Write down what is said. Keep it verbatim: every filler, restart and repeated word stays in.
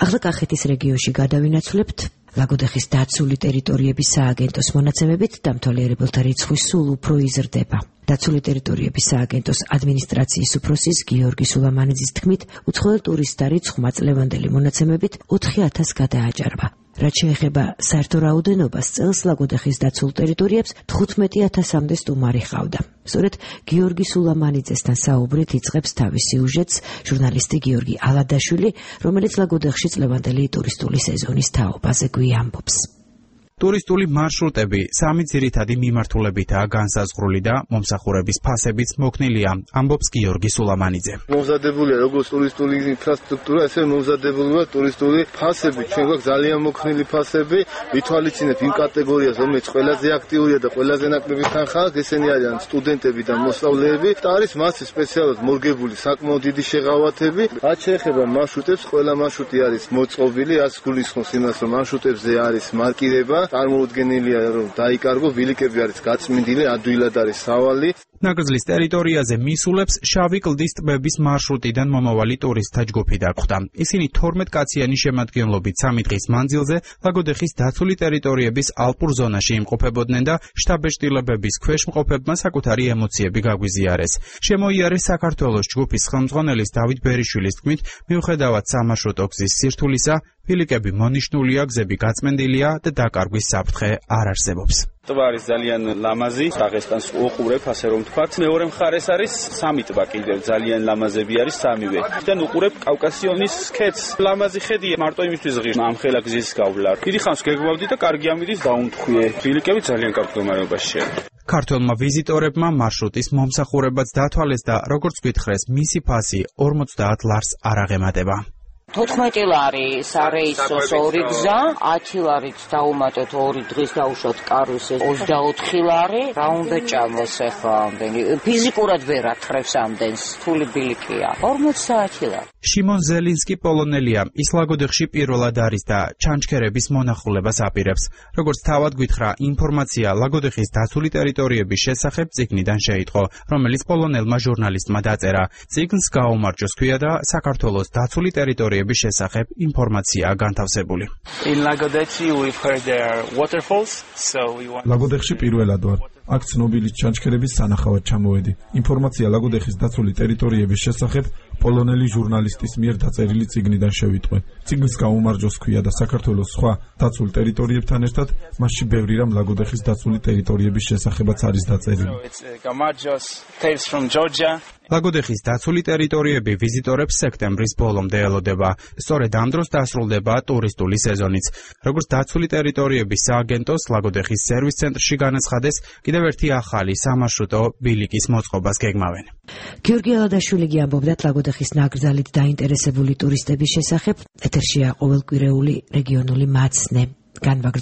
ახლა კახეთის რეგიონში გადავინაცვლებთ ლაგოდეხის დაცული ტერიტორიების სააგენტოს მონაცემებით დამთვალიერებელთა რიცხვი სულ უფრო იზრდება. დაცული ტერიტორიების სააგენტოს ადმინისტრაციის უფროსის გიორგი სულამანიძის თქმით, უცხოელ ტურისტთა რიცხვმა წლევანდელი მონაცემებით ოთხი ათასს გადააჭარბა. რაც შეეხება საერთო რაოდენობას, წელს ლაგოდეხის დაცულ ტერიტორიებს თხუთმეტი ათასამდე სტუმარი ჰყავდა. სწორედ გიორგი სულამანიძესთან საუბრით იწყებს თავის სიუჟეტს ჟურნალისტი გიორგი ალადაშვილი, რომელიც ლაგოდეხში წლევანდელი ტურისტული სეზონის თაობაზე გვიამბობს. ტურისტული მარშრუტები სამი ძირითადი მიმართულებითაა განსაზღვრული და მომსახურების ფასებიც მოქნილია, ამბობს გიორგი სულამანიძე. მომზადებულია როგორც ტურისტული ინფრასტრუქტურა, ესე მომზადებულია ტურისტული ფასები. ჩვენ გვაქვს ძალიან მოქნილი ფასები, ვითვალისწინეთ იმ კატეგორიას, რომელიც ყველაზე აქტიურია და ყველაზე ნაკლები თანხაა, ესენი არიან სტუდენტები და მოსწავლეები. და არის მასზე სპეციალურად მორგებული საკმაოდ დიდი შეღავათები. რაც შეეხება მარშრუტებს, ყველა მარშრუტი არის მოწყობილი, რაც გულისხმობს იმას, რომ მარშრუტებზე არის მარკირება. წარმოუდგენელია რომ დაიკარგო, ბილიკები არის გაწმინდილი, ადვილად არის სავალი. ნაგრძლის ტერიტორიაზე მისულებს შავი კლდის ტბების მარშრუტიდან მომავალი ტურისტთა ჯგუფი დაგვხვდა. ისინი თორმეტკაციანი შემადგენლობით სამი დღის მანძილზე ლაგოდეხის დაცული ტერიტორიების ალპურ ზონაში იმყოფებოდნენ და შტაბ-ეშტილებების ქვეშ მყოფებმა საკუთარი ემოციები გაგვიზიარეს. შემოიარეს საქართველოს ჯგუფის ხელმძღვანელის დავით ბერიშვილის თქმით, მიუხედავად სამარშრუტო გზის სირთულისა, ბილიკები მონიშნულია, გზები გაწმენდილია და დაკარგვის საფრთხე არ არსებობს. ტბა არის ძალიან ლამაზი, დაღესტანს უყურებ, ასე რომ ვთქვათ. მეორე მხარეს არის სამი ტბა კიდევ ძალიან ლამაზები არის სამივე. და უყურებ კავკასიონის ქედს. ლამაზი ხედია მარტო იმისთვის ღირს ამ ხელა გზის გავლა. დიდი ხანს გეგმავდი და კარგი ამიდის დაუნთხვიე. ბილიკები ძალიან კარგ მდგომარეობაშია. ქართველმა ვიზიტორებმა მარშრუტის მომსახურებაც დათვალეს და როგორც გითხრეს, მისი ფასი ორმოცდაათ ლარს არ აღემატება. თოთხმეტი ლარი სარეისოს ორი გზა, ათი ლარით დაუმატეთ ორი დღის დაუშვათ კარვის ოცდაოთხი ლარი. რა უნდა ჭამოს ახლა ამდენი? ფიზიკურად ვერ ათხრებს ამდენს, თული ბილიკია. ორმოცდაათი ლარი. შიმონ ზელინსკი პოლონელია, ის ლაგოდეხში პირველად არის და ჩანჩქერების მონახულებას აპირებს. როგორც თავად გითხრა, ინფორმაცია ლაგოდეხის დაცული ტერიტორიების შესახებ წიგნიდან შეიტყო, რომელიც პოლონელმა ჟურნალისტმა დაწერა. წიგნს გაუმარჯოს ქვია და საქართველოს დაცული ტერიტორიების შესახებ ინფორმაციაა განთავსებული. ლაგოდეხში პირველად ვარ. აქ ცნობილი ჩანჩქერების სანახავად ჩამოვედი. ინფორმაცია ლაგოდეხის დაცული ტერიტორიების შესახებ პოლონელი ჟურნალისტის მიერ დაწერილი წიგნიდან შევიტყვე. წიგნს გაუმარჯოს ქვია და საქართველოს სხვა დაცულ ტერიტორიებთან ერთად მასში ბევრი რამ ლაგოდეხის დაცული ტერიტორიების შესახებაც არის დაწერილი. ლაგოდეხის დაცული ტერიტორიები ვიზიტორებს სექტემბრის ბოლომდე ელოდება. სწორედ ამ დროს დასრულდება ტურისტული სეზონიც. როგორც დაცული ტერიტორიების სააგენტოს ლაგოდეხის სერვის ცენტრში განაცხადეს, კიდევ ერთი ახალი სამარშრუტო ბილიკის მოწყობას გეგმავენ. გიორგი ალადაშვილი ამბობდა ლაგოდეხის ნაკრძალით დაინტერესებული ტურისტების შესახებ. ეთერშია ყოველკვირეული რეგიონული მაცნე.